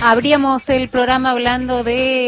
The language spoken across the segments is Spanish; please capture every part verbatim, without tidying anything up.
Abríamos el programa hablando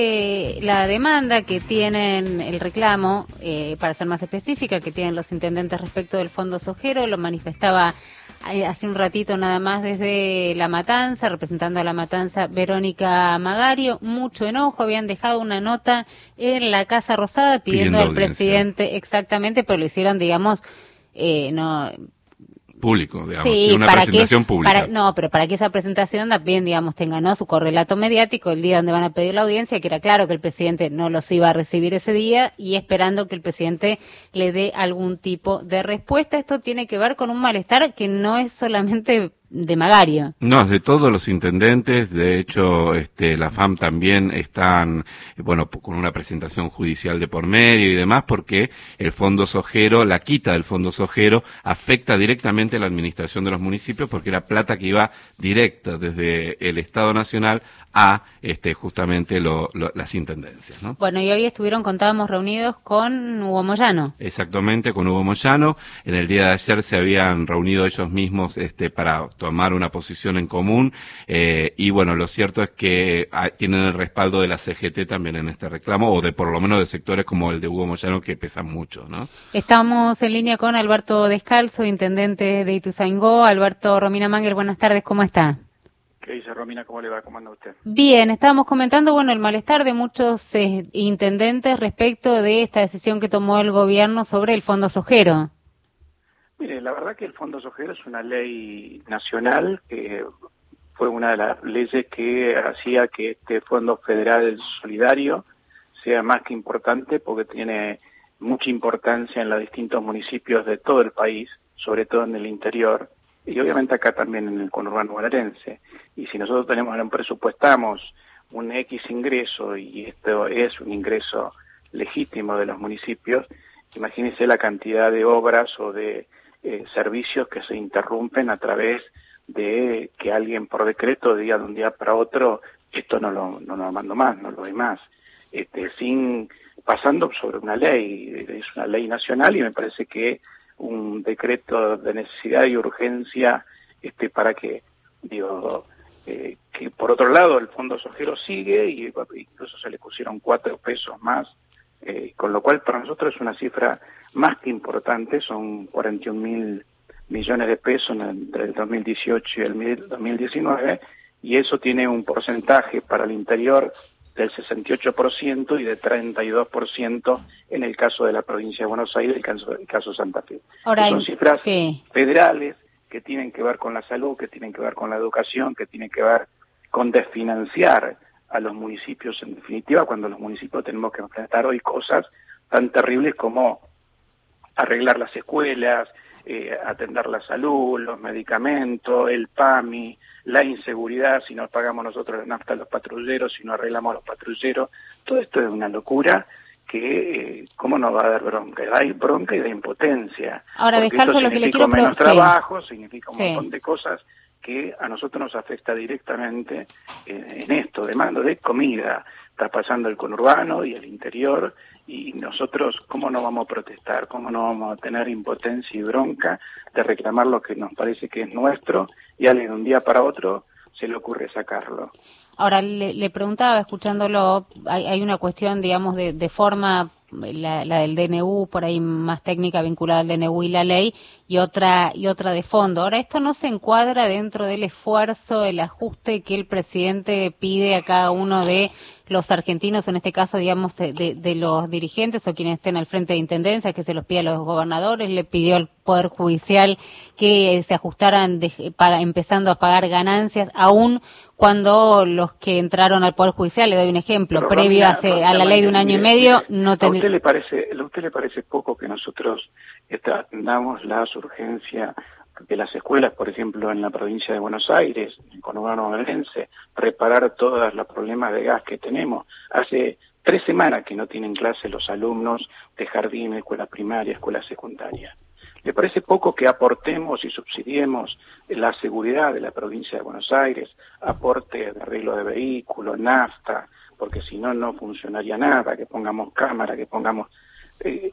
de la demanda que tienen, el reclamo, eh, para ser más específica, que tienen los intendentes respecto del Fondo Sojero. Lo manifestaba hace un ratito nada más desde La Matanza, representando a La Matanza, Verónica Magario. Mucho enojo, habían dejado una nota en la Casa Rosada pidiendo, pidiendo al audiencia. presidente, exactamente, pero lo hicieron, digamos, eh, no... público, digamos, sí, una para presentación que, pública. Para, no, pero para que esa presentación también, digamos, tenga, ¿no?, su correlato mediático el día donde van a pedir la audiencia, que era claro que el presidente no los iba a recibir ese día, y esperando que el presidente le dé algún tipo de respuesta. Esto tiene que ver con un malestar que no es solamente de Magario. No, es de todos los intendentes. De hecho, este, la F A M también están, bueno, con una presentación judicial de por medio y demás, porque el Fondo Sojero, la quita del Fondo Sojero, afecta directamente a la administración de los municipios, porque era plata que iba directa desde el Estado Nacional a este justamente lo, lo, las intendencias, ¿no? Bueno, y hoy estuvieron, contábamos, reunidos con Hugo Moyano. Exactamente, con Hugo Moyano. En el día de ayer se habían reunido ellos mismos este, para tomar una posición en común, eh, y bueno, lo cierto es que ah, tienen el respaldo de la C G T también en este reclamo, o de por lo menos de sectores como el de Hugo Moyano, que pesan mucho, ¿no? Estamos en línea con Alberto Descalzo, intendente de Ituzaingó. Alberto, Romina Mangel, buenas tardes, ¿cómo está? ¿Qué dice, Romina? ¿Cómo le va? ¿Cómo anda usted? Bien, estábamos comentando, bueno, el malestar de muchos eh, intendentes respecto de esta decisión que tomó el gobierno sobre el Fondo Sojero. Mire, la verdad que el Fondo Sojero es una ley nacional, que fue una de las leyes que hacía que este Fondo Federal Solidario sea más que importante, porque tiene mucha importancia en los distintos municipios de todo el país, sobre todo en el interior, y obviamente acá también en el conurbano bonaerense. Y si nosotros tenemos, presupuestamos un X ingreso, y esto es un ingreso legítimo de los municipios, imagínense la cantidad de obras o de eh, servicios que se interrumpen a través de que alguien por decreto diga de un día para otro, esto no lo, no lo mando más, no lo doy más, este, sin pasando sobre una ley. Es una ley nacional, y me parece que un decreto de necesidad y urgencia, este, para que, digo, eh, que por otro lado el Fondo Sojero sigue, y incluso se le pusieron cuatro pesos más, eh, con lo cual para nosotros es una cifra más que importante. Son cuarenta y un mil millones de pesos entre el dos mil dieciocho y el dos mil diecinueve, y eso tiene un porcentaje para el interior del sesenta y ocho por ciento y de treinta y dos por ciento en el caso de la provincia de Buenos Aires y el caso, el caso de Santa Fe. Ahora, son cifras sí. federales que tienen que ver con la salud, que tienen que ver con la educación, que tienen que ver con desfinanciar a los municipios, en definitiva, cuando los municipios tenemos que enfrentar hoy cosas tan terribles como arreglar las escuelas, eh, atender la salud, los medicamentos, el PAMI, la inseguridad, si no pagamos nosotros la nafta a los patrulleros, si no arreglamos a los patrulleros. Todo esto es una locura que, eh, ¿cómo no va a dar bronca? Da bronca y da impotencia. Ahora, Descalzo, lo que le quiero menos preguntar... trabajo, sí. significa un sí. montón de cosas que a nosotros nos afecta directamente en, en esto, demanda de comida. Está pasando el conurbano y el interior, y nosotros, ¿cómo no vamos a protestar? ¿Cómo no vamos a tener impotencia y bronca de reclamar lo que nos parece que es nuestro, y a alguien de un día para otro se le ocurre sacarlo? Ahora, le, le preguntaba, escuchándolo, hay, hay una cuestión, digamos, de, de forma, la, la del D N U, por ahí más técnica, vinculada al D N U y la ley, y otra y otra de fondo. Ahora, ¿esto no se encuadra dentro del esfuerzo, el ajuste que el presidente pide a cada uno de los argentinos, en este caso, digamos, de, de los dirigentes o quienes estén al frente de intendencia, que se los pide a los gobernadores? Le pidió al Poder Judicial que se ajustaran de, para, empezando a pagar ganancias, aún cuando los que entraron al Poder Judicial, le doy un ejemplo, Pero, previo Romina, a, se, Romina, a la ley de un año mire, y medio, mire, no tendría... ¿A usted le parece, a usted le parece poco que nosotros damos la urgencia de las escuelas, por ejemplo, en la provincia de Buenos Aires, en el conurbano bonaerense, reparar todos los problemas de gas que tenemos? Hace tres semanas que no tienen clase los alumnos de jardín, escuela primaria, escuela secundaria. ¿Le parece poco que aportemos y subsidiemos la seguridad de la provincia de Buenos Aires, aporte de arreglo de vehículos, nafta, porque si no, no funcionaría nada, que pongamos cámara, que pongamos... Eh,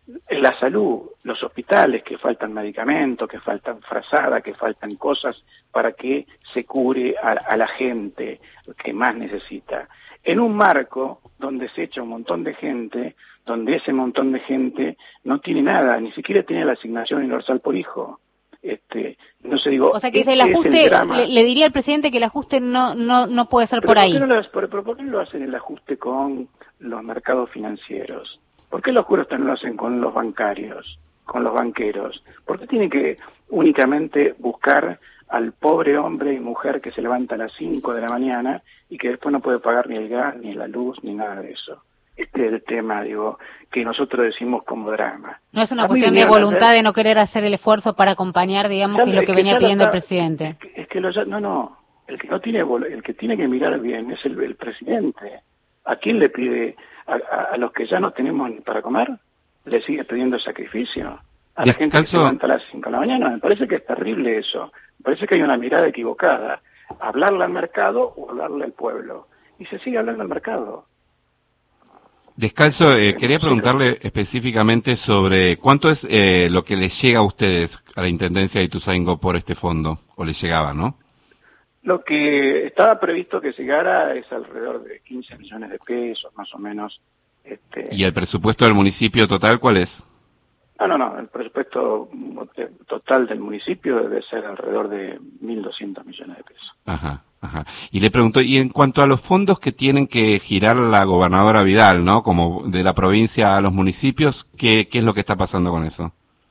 la salud, los hospitales, que faltan medicamentos, que faltan frazadas, que faltan cosas para que se cure a, a la gente que más necesita. En un marco donde se echa un montón de gente, donde ese montón de gente no tiene nada, ni siquiera tiene la asignación universal por hijo. Este, no sé, digo, o sea que este el ajuste, es el le, le diría al presidente que el ajuste no no no puede ser pero por ahí. ¿por qué no lo, pero, pero ¿por qué no lo hacen el ajuste con los mercados financieros? ¿Por qué los juros no lo hacen con los bancarios, con los banqueros? ¿Por qué tienen que únicamente buscar al pobre hombre y mujer que se levanta a las cinco de la mañana y que después no puede pagar ni el gas, ni la luz, ni nada de eso? Este es el tema, digo, que nosotros decimos como drama. No es una cuestión de voluntad de no querer hacer el esfuerzo para acompañar, digamos, que es lo que venía pidiendo el presidente. Es que, es que lo, no, no, el que no tiene, el que tiene que mirar bien es el, el presidente. ¿A quién le pide? ¿A, a, a los que ya no tenemos ni para comer? ¿Le sigue pidiendo sacrificio? ¿A la gente que se levanta a las cinco de la mañana? Me parece que es terrible eso. Me parece que hay una mirada equivocada. Hablarle al mercado o hablarle al pueblo. Y se sigue hablando al mercado. Descalzo, eh, quería preguntarle específicamente sobre cuánto es eh, lo que les llega a ustedes, a la Intendencia de Ituzaingó, por este fondo, o les llegaba, ¿no? Lo que estaba previsto que llegara es alrededor de quince millones de pesos, más o menos. Este... ¿Y el presupuesto del municipio total cuál es? No, no, no, el presupuesto total del municipio debe ser alrededor de mil doscientos millones de pesos. Ajá. Ajá. Y le pregunto, y en cuanto a los fondos que tienen que girar la gobernadora Vidal, ¿no? Como de la provincia a los municipios, ¿qué, qué es lo que está pasando con eso?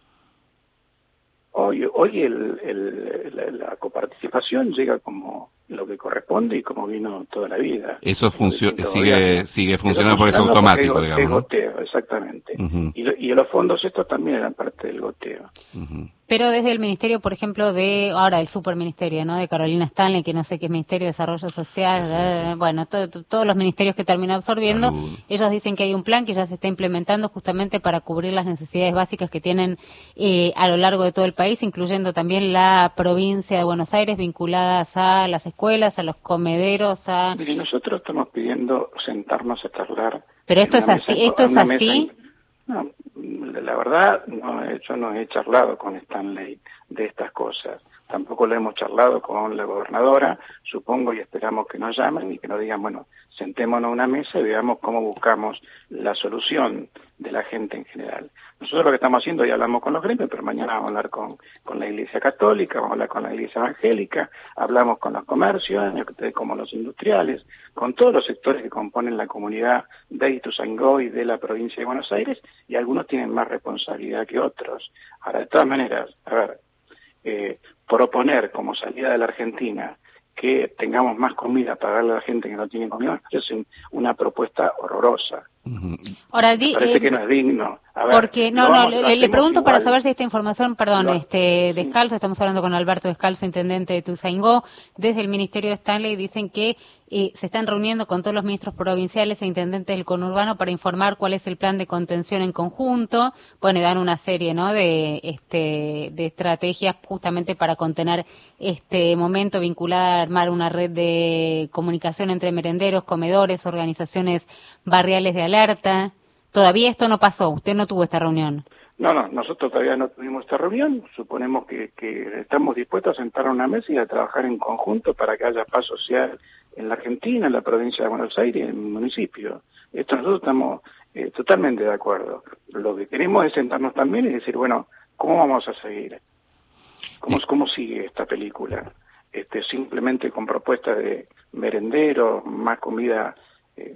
Hoy, hoy el, el, la, la coparticipación llega como lo que corresponde y como vino toda la vida. Eso funcio sigue sigue funcionando por eso automático, digamos, es ¿no? goteo, exactamente. Uh-huh. y, y los fondos estos también eran parte del goteo. Uh-huh. Pero desde el ministerio, por ejemplo, de ahora el superministerio, ¿no? De Carolina Stanley, que no sé qué es Ministerio de Desarrollo Social, sí, sí. Eh, bueno, todo, todo, todos los ministerios que termina absorbiendo, Salud. Ellos dicen que hay un plan que ya se está implementando justamente para cubrir las necesidades básicas que tienen eh, a lo largo de todo el país, incluyendo también la provincia de Buenos Aires, vinculadas a las escuelas, a los comederos, a... Mire, nosotros estamos pidiendo sentarnos a charlar. Pero esto es así, esto es así. No, la verdad, no, yo no he charlado con Stanley de estas cosas. Tampoco lo hemos charlado con la gobernadora. Supongo y esperamos que nos llamen y que nos digan, bueno, sentémonos a una mesa y veamos cómo buscamos la solución de la gente en general. Nosotros lo que estamos haciendo, ya hablamos con los gremios, pero mañana vamos a hablar con, con la Iglesia Católica, vamos a hablar con la Iglesia Evangélica, hablamos con los comercios, como los industriales, con todos los sectores que componen la comunidad de Ituzaingó y de la provincia de Buenos Aires, y algunos tienen más responsabilidad que otros. Ahora, de todas maneras, a ver, eh, proponer como salida de la Argentina que tengamos más comida para darle a la gente que no tiene comida, es una propuesta horrorosa. Ahora, di, Me parece eh, que no es digno. A ver, porque, no, vamos, no, le, le pregunto igual. Para saber si esta información, perdón, Lo, este Descalzo, sí. Estamos hablando con Alberto Descalzo, intendente de Ituzaingó, desde el Ministerio de Stanley dicen que eh, se están reuniendo con todos los ministros provinciales e intendentes del conurbano para informar cuál es el plan de contención en conjunto, bueno, y dan una serie, ¿no?, de este de estrategias justamente para contener este momento vinculada a armar una red de comunicación entre merenderos, comedores, organizaciones barriales de alerta. Todavía esto no pasó, usted no tuvo esta reunión. No, no, nosotros todavía no tuvimos esta reunión, suponemos que, que estamos dispuestos a sentar a una mesa y a trabajar en conjunto para que haya paz social en la Argentina, en la provincia de Buenos Aires, en el municipio. Esto nosotros estamos eh, totalmente de acuerdo. Lo que queremos es sentarnos también y decir, bueno, ¿cómo vamos a seguir? ¿Cómo, cómo sigue esta película? Este, simplemente con propuestas de merenderos, más comida, eh,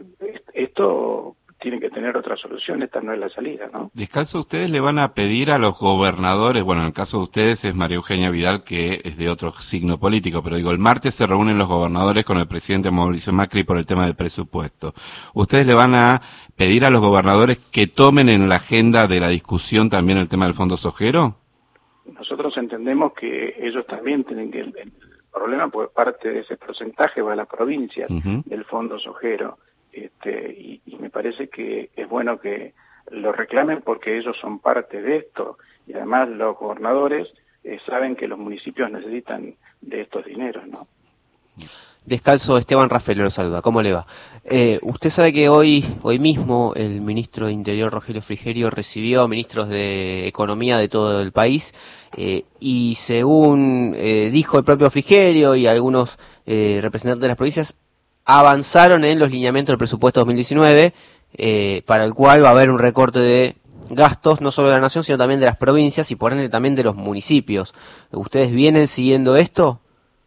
esto... tiene que tener otra solución, esta no es la salida, ¿no? Descalzo, ustedes le van a pedir a los gobernadores, bueno, en el caso de ustedes es María Eugenia Vidal, que es de otro signo político, pero digo, el martes se reúnen los gobernadores con el presidente Mauricio Macri por el tema del presupuesto. ¿Ustedes le van a pedir a los gobernadores que tomen en la agenda de la discusión también el tema del fondo sojero? Nosotros entendemos que ellos también tienen que, el, el problema, pues parte de ese porcentaje va a las provincias uh-huh. del fondo sojero. Este, y, y me parece que es bueno que lo reclamen porque ellos son parte de esto y además los gobernadores eh, saben que los municipios necesitan de estos dineros, ¿no? Descalzo, Esteban Rafael lo saluda. ¿Cómo le va? Eh, usted sabe que hoy hoy mismo el ministro de Interior, Rogelio Frigerio, recibió a ministros de Economía de todo el país eh, y según eh, dijo el propio Frigerio y algunos eh, representantes de las provincias, avanzaron en los lineamientos del presupuesto dos mil diecinueve, eh, para el cual va a haber un recorte de gastos no solo de la nación, sino también de las provincias y por ende también de los municipios. ¿Ustedes vienen siguiendo esto?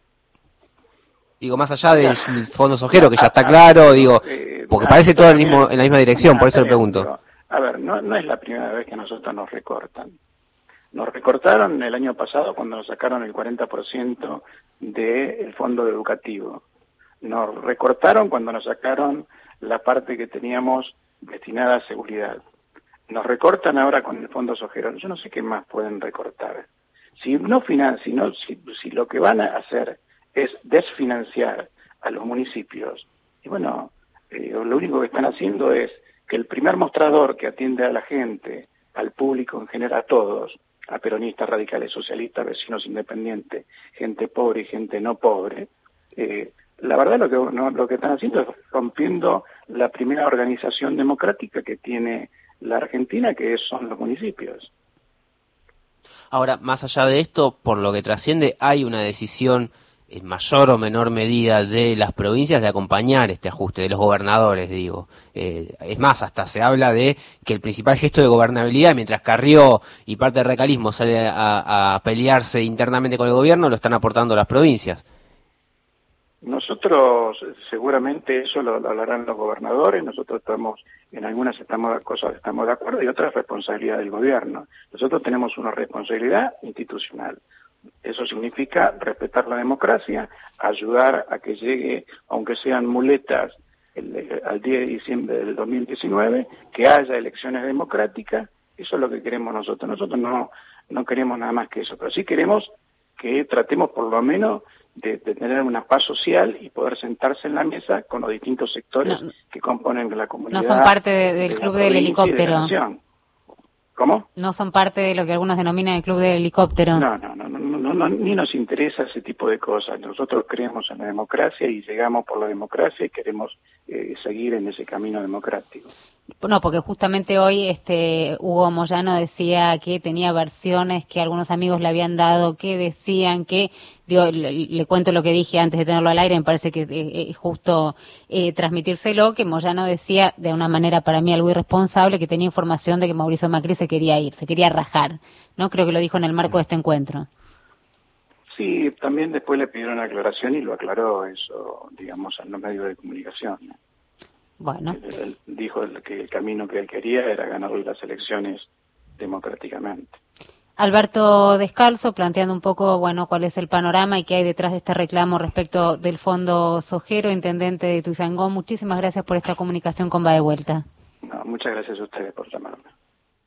Digo, más allá del fondo sojero, que ya está claro, digo, porque parece todo en, el mismo, en la misma dirección, por eso le pregunto. A ver, no, no es la primera vez que nosotros nos recortan. Nos recortaron el año pasado cuando nos sacaron el cuarenta por ciento del fondo educativo. Nos recortaron cuando nos sacaron la parte que teníamos destinada a seguridad. Nos recortan ahora con el fondo sojero. Yo no sé qué más pueden recortar. Si no finan, si, no, si, si lo que van a hacer es desfinanciar a los municipios, y bueno, eh, lo único que están haciendo es que el primer mostrador que atiende a la gente, al público en general, a todos, a peronistas, radicales, socialistas, vecinos independientes, gente pobre y gente no pobre, eh, la verdad lo que, no, lo que están haciendo es rompiendo la primera organización democrática que tiene la Argentina, que son los municipios. Ahora, más allá de esto, por lo que trasciende, hay una decisión en mayor o menor medida de las provincias de acompañar este ajuste, de los gobernadores, digo. Eh, es más, hasta se habla de que el principal gesto de gobernabilidad, mientras Carrió y parte del radicalismo sale a, a pelearse internamente con el gobierno, lo están aportando las provincias. Nosotros, seguramente eso lo, lo hablarán los gobernadores, nosotros estamos, en algunas estamos cosas estamos de acuerdo y otras es responsabilidad del gobierno. Nosotros tenemos una responsabilidad institucional. Eso significa respetar la democracia, ayudar a que llegue, aunque sean muletas, el, al diez de diciembre del dos mil diecinueve, que haya elecciones democráticas. Eso es lo que queremos nosotros. Nosotros no, no queremos nada más que eso, pero sí queremos que tratemos por lo menos de, de tener una paz social y poder sentarse en la mesa con los distintos sectores no, que componen la comunidad. No son parte de, del de club del helicóptero. De ¿Cómo? No son parte de lo que algunos denominan el club del helicóptero. No, no, no, no, no, no, ni nos interesa ese tipo de cosas. Nosotros creemos en la democracia y llegamos por la democracia y queremos eh, seguir en ese camino democrático. No, porque justamente hoy este Hugo Moyano decía que tenía versiones que algunos amigos le habían dado, que decían que, digo, le, le cuento lo que dije antes de tenerlo al aire, me parece que es, es justo eh, transmitírselo, que Moyano decía de una manera para mí algo irresponsable que tenía información de que Mauricio Macri se quería ir, se quería rajar, ¿no? Creo que lo dijo en el marco de este encuentro. Sí, también después le pidieron aclaración y lo aclaró eso, digamos, en los medios de comunicación, ¿no? Bueno. Él, él dijo que el camino que él quería era ganar las elecciones democráticamente. Alberto Descalzo, planteando un poco, bueno, cuál es el panorama y qué hay detrás de este reclamo respecto del fondo sojero, intendente de Ituzaingó. Muchísimas gracias por esta comunicación con Va de Vuelta. No, muchas gracias a ustedes por llamarme.